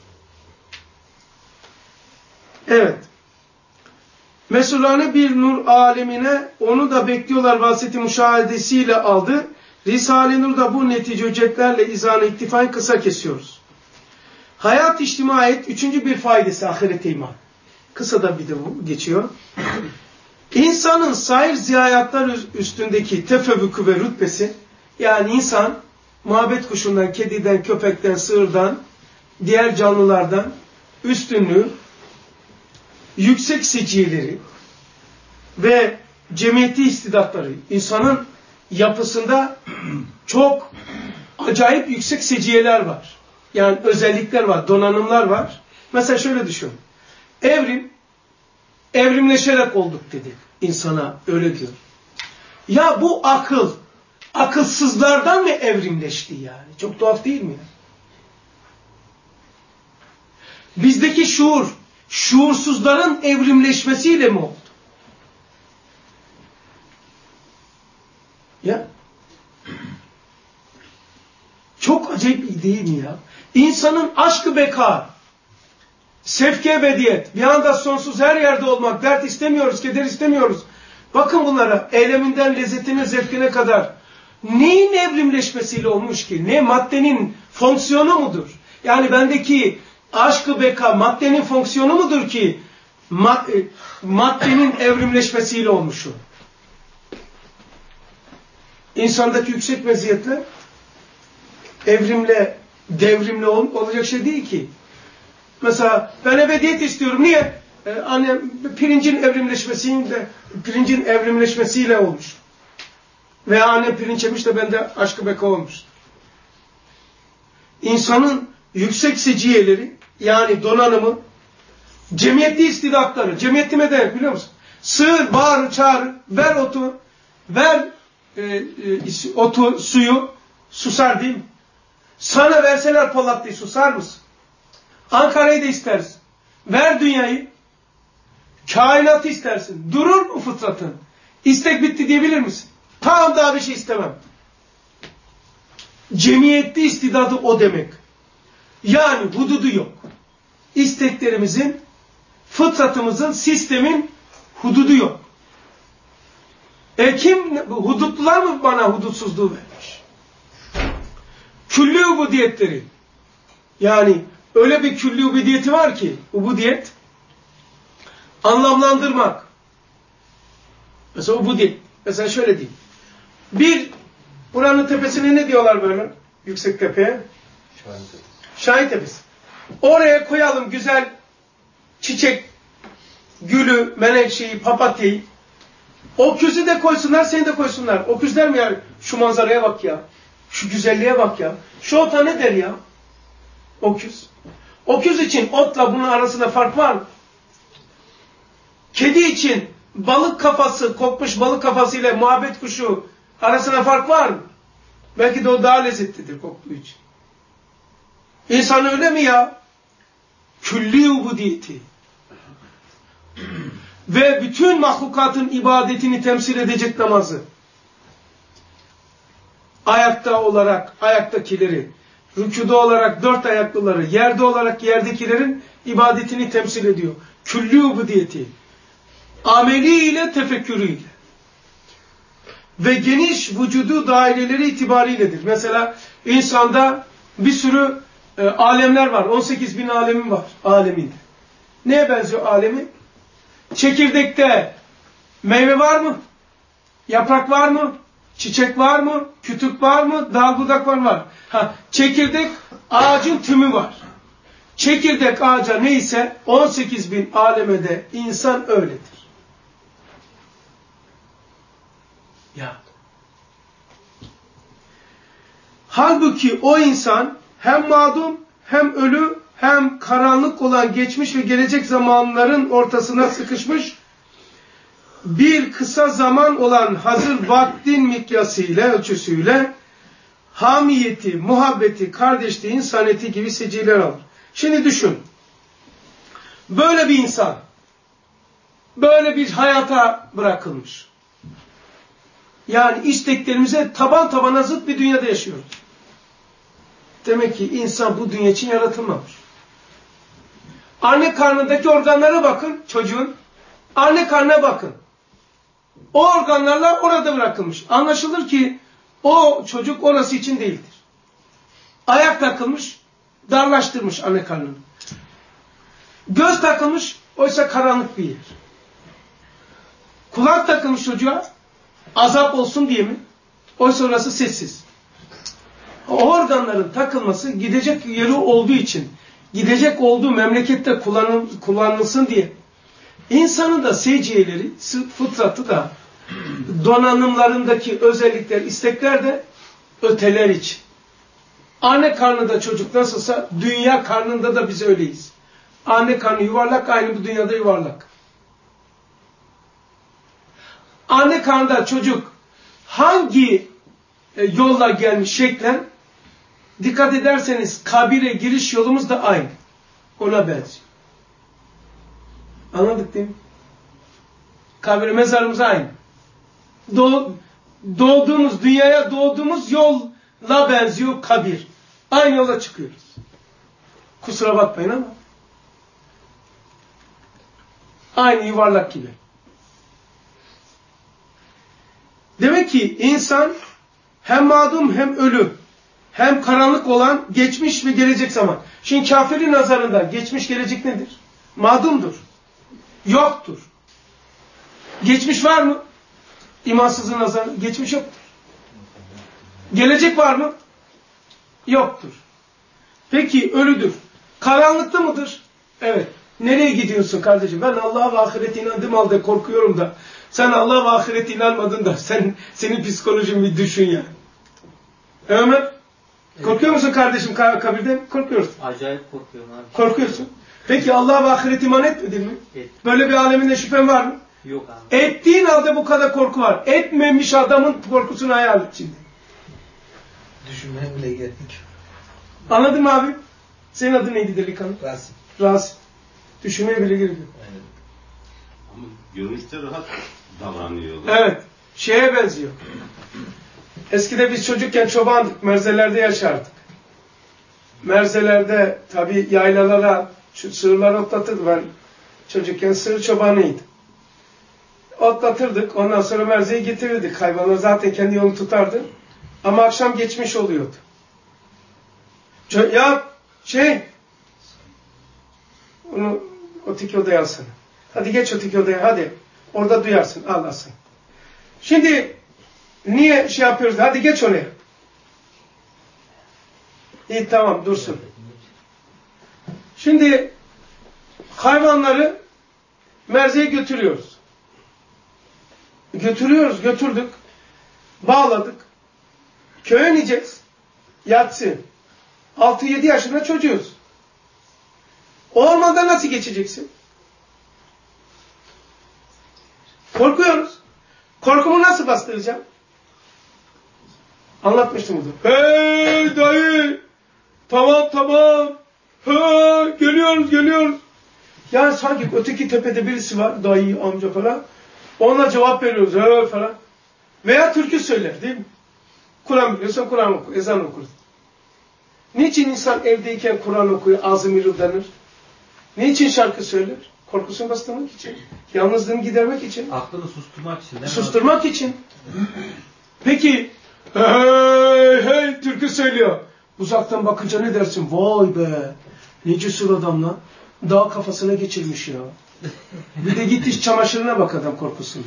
Evet. Mesulane bir nur alemine onu da bekliyorlar vasıta müşahedesiyle aldı. Risale-i Nur'da bu netice hüccetlerle izahını iktifayı kısa kesiyoruz. Hayat içtimaiyet üçüncü bir faydası ahirete iman. Kısa da bir de bu geçiyor. İnsanın sair ziyayatlar üstündeki tefevvükü ve rütbesi, yani insan muhabbet kuşundan, kediden, köpekten, sığırdan, diğer canlılardan üstünlüğü, yüksek seciyeleri ve cemiyeti istidatları, insanın yapısında çok acayip yüksek seciyeler var. Yani özellikler var, donanımlar var. Mesela şöyle düşün. Evrim, evrimleşerek olduk dedi. İnsana öyle diyor. Ya bu akıl, akılsızlardan mı evrimleşti yani? Çok tuhaf değil mi? Bizdeki şuur, şuursuzların evrimleşmesiyle mi oldu? Ya? Çok acayip değil mi ya? İnsanın aşkı beka, sevki ebediyet, bir anda sonsuz her yerde olmak, dert istemiyoruz, keder istemiyoruz. Bakın bunlara, eyleminden lezzetine, zevkine kadar. Neyin evrimleşmesiyle olmuş ki? Ne maddenin fonksiyonu mudur? Yani bendeki aşk-ı beka maddenin fonksiyonu mudur ki maddenin evrimleşmesiyle olmuşu? İnsandaki yüksek meziyetler evrimle, devrimle olacak şey değil ki. Mesela ben ebediyet istiyorum. Niye? Ee, annem pirincin evrimleşmesiyle, pirincin evrimleşmesiyle olmuş. Veya annem pirinç yemiş de bende aşkı beka olmuş. İnsanın yüksek seciyeleri, yani donanımı, cemiyetli istidatları, cemiyetli ne demek biliyor musun? Sığır, bağır, çağır, ver otu, ver e, e, otu, suyu, susar değil mi? Sana verseler Polatlı'yı susar mısın? Ankara'yı da istersin. Ver dünyayı, kainatı istersin. Durur mu fıtratın? İstek bitti diyebilir misin? Tamam, daha bir şey istemem. Cemiyetli istidadı o demek. Yani hududu yok. İsteklerimizin, fıtratımızın, sistemin hududu yok. E kim, hudutlular mı bana hudutsuzluğu vermiş? Külli ubudiyetleri. Yani öyle bir külli ubudiyeti var ki, ubudiyet, anlamlandırmak. Mesela ubudiyet. Mesela şöyle diyeyim. Bir, buranın tepesine ne diyorlar böyle? Yüksek tepeye? Şahin Tepesi. Şahin Tepesi. Oraya koyalım güzel çiçek, gülü, menekşeyi, papatyayı. Öküzü de koysunlar, seni de koysunlar. Öküz der mi ya? Şu manzaraya bak ya. Şu güzelliğe bak ya. Şu ota ne der ya? Öküz. Öküz için otla bunun arasında fark var mı? Kedi için balık kafası, kokmuş balık kafası ile muhabbet kuşu arasında fark var mı? Belki de o daha lezzetlidir koktuğu için. İnsan öyle mi ya? Külli ubudiyeti. Ve bütün mahlukatın ibadetini temsil edecek namazı. Ayakta olarak ayaktakileri, rükûda olarak dört ayaklıları, yerde olarak yerdekilerin ibadetini temsil ediyor. Külli ubudiyeti. Ameliyle, tefekkürüyle. Ve geniş vücudu daireleri itibariyledir. Mesela insanda bir sürü e, alemler var. on sekiz bin alemi var. Aleminde. Neye benziyor alemi? Çekirdekte meyve var mı? Yaprak var mı? Çiçek var mı? Kütük var mı? Dal budak var mı? Var. Ha, çekirdek ağacın tümü var. Çekirdek ağaca neyse on sekiz bin alemede insan öyledir. Ya. Halbuki o insan hem mağdum, hem ölü, hem karanlık olan geçmiş ve gelecek zamanların ortasına sıkışmış, bir kısa zaman olan hazır vaktin mikyasıyla, ölçüsüyle hamiyeti, muhabbeti, kardeşliği, insaniyeti gibi seciler alır. Şimdi düşün. Böyle bir insan, böyle bir hayata bırakılmış. Yani isteklerimize taban tabana zıt bir dünyada yaşıyoruz. Demek ki insan bu dünya için yaratılmamış. Anne karnındaki organlara bakın çocuğun. Anne karnına bakın. O organlarla orada bırakılmış. Anlaşılır ki o çocuk orası için değildir. Ayak takılmış, darlaştırmış anne karnını. Göz takılmış, oysa karanlık bir yer. Kulak takılmış çocuğa, azap olsun diye mi? Oysa orası sessiz. O organların takılması gidecek yeri olduğu için, gidecek olduğu memlekette kullanıl, kullanılsın diye. İnsanın da seciyeleri, fıtratı da, donanımlarındaki özellikler, istekler de öteler için. Anne karnında çocuk nasılsa, dünya karnında da biz öyleyiz. Anne karnı yuvarlak, aynı bu dünyada yuvarlak. Anne karnında çocuk hangi e, yolla gelmiş şeklen, dikkat ederseniz kabire giriş yolumuz da aynı. Ona benziyor. Anladık değil mi? Kabire, mezarımız aynı. Doğ, doğduğumuz, dünyaya doğduğumuz yolla benziyor kabir. Aynı yola çıkıyoruz. Kusura bakmayın ama. Aynı yuvarlak gibi. Demek ki insan hem mağdum hem ölü, hem karanlık olan geçmiş ve gelecek zaman. Şimdi kafirin nazarında geçmiş gelecek nedir? Mağdumdur. Yoktur. Geçmiş var mı? İmansızın nazarında geçmiş yoktur. Gelecek var mı? Yoktur. Peki ölüdür. Karanlıkta mıdır? Evet. Nereye gidiyorsun kardeşim? Ben Allah'a ve ahirete inandığım halde korkuyorum da. Sen Allah'a ve ahirete inanmadın da. Sen, senin psikolojin bir düşün ya. Ömer? Evet. Korkuyor musun kardeşim kabirden? Korkuyorsun. Acayip korkuyorum abi. Korkuyorsun. Peki Allah'a ve ahirete iman etmedin mi? Evet. Böyle bir aleminde şüphen var mı? Yok abi. Ettiğin halde bu kadar korku var. Etmemiş adamın korkusunu hayal et şimdi. Düşünmeye bile gerek. Anladın mı abi? Senin adın neydi delikanlı? Rasim. Rasim. Düşünmeye bile gerek yok. Aynen. Ama görünüşte rahat davranıyorlar. Evet. Şeye benziyor. Eskide biz çocukken çobandık. Merzelerde yaşardık. Merzelerde tabii yaylalara, sığırları otlatırdı. Ben çocukken sığır çobanıydım. Otlatırdık. Ondan sonra merzeyi getirirdik. Hayvanlar zaten kendi yolunu tutardı. Ama akşam geçmiş oluyordu. Ya şey onu öteki odaya alsana. Hadi geç öteki odaya hadi. Orada duyarsın. Al alsın. Şimdi niye şey yapıyoruz? Hadi geç oraya. İyi tamam dursun. Şimdi hayvanları merzeye götürüyoruz. Götürüyoruz, götürdük. Bağladık. Köye ineceğiz. Yatsın. altı yedi yaşında çocuğuz. O ormanda nasıl geçeceksin? Korkuyoruz. Korkumu nasıl bastıracağım? Anlatmıştım bunu. Hey dayı! Tamam tamam. Hey, geliyoruz geliyoruz. Yani sanki öteki tepede birisi var. Dayı, amca falan. Ona cevap veriyoruz. Hey falan. Veya türkü söyler değil mi? Kur'an biliyorsan Kur'an oku. Ezan okur. Niçin insan evdeyken Kur'an okuyor? Ağzı mırıldanır. Niçin şarkı söyler? Korkusunu bastırmak için. Yalnızlığını gidermek için. Aklını susturmak için. Değil mi? Susturmak için. Peki hey hey türkü söylüyor. Uzaktan bakınca ne dersin? Vay be. Ne cesur adam lan. Dağ kafasına geçirmiş ya. Bir de git iç çamaşırına bak adam korkusundan.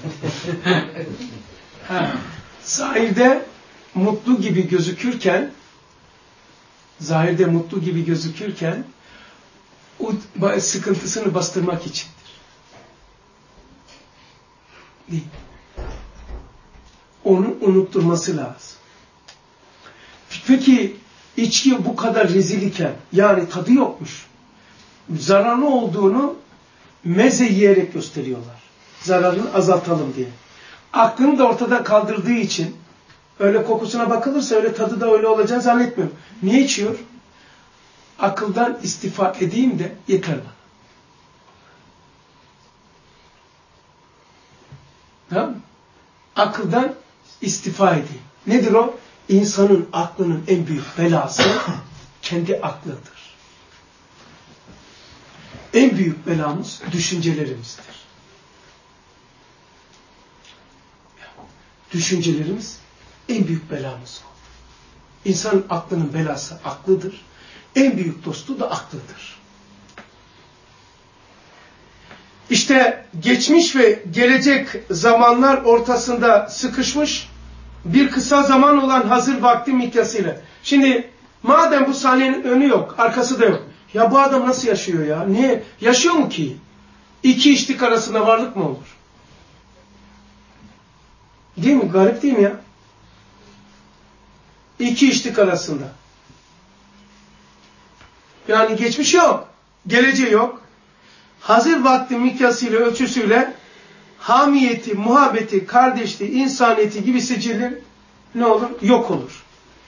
Zahirde mutlu gibi gözükürken zahirde mutlu gibi gözükürken o sıkıntısını bastırmak içindir. Değil. Onu unutturması lazım. Peki içki bu kadar rezil iken yani tadı yokmuş. Zararlı olduğunu meze yiyerek gösteriyorlar. Zararını azaltalım diye. Aklını da ortadan kaldırdığı için öyle kokusuna bakılırsa öyle tadı da öyle olacağını zannetmiyorum. Niye içiyor? Akıldan istifa edeyim de yeter bana. Tamam mı? Akıldan istifa edeyim. Nedir o? İnsanın aklının en büyük belası kendi aklıdır. En büyük belamız düşüncelerimizdir. Düşüncelerimiz en büyük belamız o. İnsanın aklının belası aklıdır. En büyük dostu da aklıdır. İşte geçmiş ve gelecek zamanlar ortasında sıkışmış bir kısa zaman olan hazır vakti mikyasıyla. Şimdi madem bu sahnenin önü yok, arkası da yok. Ya bu adam nasıl yaşıyor ya? Niye? Yaşıyor mu ki? İki içtik arasında varlık mı olur? Değil mi? Garip değil mi ya? İki içtik arasında. Yani geçmiş yok. Geleceği yok. Hazır vakti mikyasıyla, ölçüsüyle hamiyeti, muhabbeti, kardeşliği, insaniyeti gibi sicilleri ne olur? Yok olur.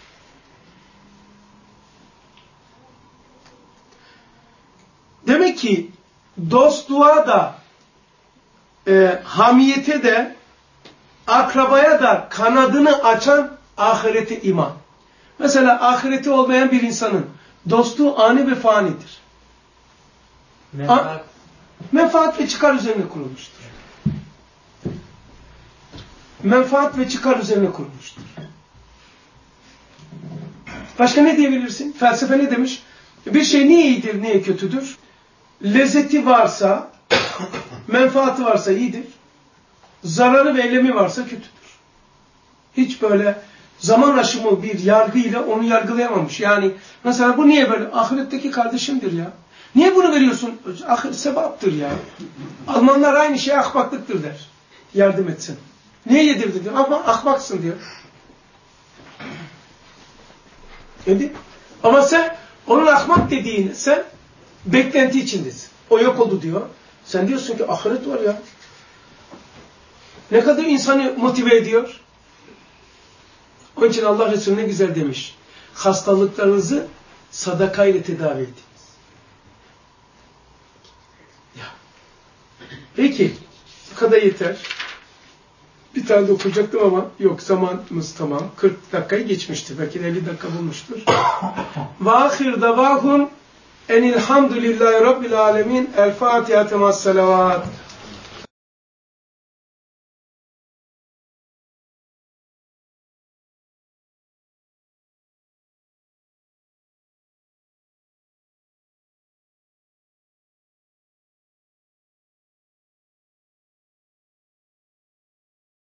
Demek ki dostluğa da e, hamiyete de akrabaya da kanadını açan ahirete iman. Mesela ahireti olmayan bir insanın dostluğu ani ve fanidir. Menfaat. Menfaat ve çıkar üzerine kurulmuştur. Menfaat ve çıkar üzerine kurulmuştur. Başka ne diyebilirsin? Felsefe ne demiş? Bir şey niye iyidir, niye kötüdür? Lezzeti varsa, menfaati varsa iyidir. Zararı ve eylemi varsa kötüdür. Hiç böyle zaman aşımı bir yargıyla onu yargılayamamış. Yani mesela bu niye böyle? Ahiretteki kardeşimdir ya. Niye bunu veriyorsun? Ahir sevaptır ya. Almanlar aynı şey ahmaklıktır der. Yardım etsin. Niye yedirdin diyor. Ama ahmaksın diyor. Dedi. Ama sen onun ahmak dediğini sen beklenti içindesin. O yok oldu diyor. Sen diyorsun ki ahiret var ya. Ne kadar insanı motive ediyor. Onun için Allah Resulü ne güzel demiş. Hastalıklarınızı sadakayla tedavi ediniz. Ya. Peki. Bu kadar yeter. Bir tane de okuyacaktım ama yok zamanımız tamam. kırk dakikayı geçmiştir. Belki elli dakika bulmuştur. Ve ahir davahum enilhamdülillahi rabbil alemin. El Fatiha temas salavat.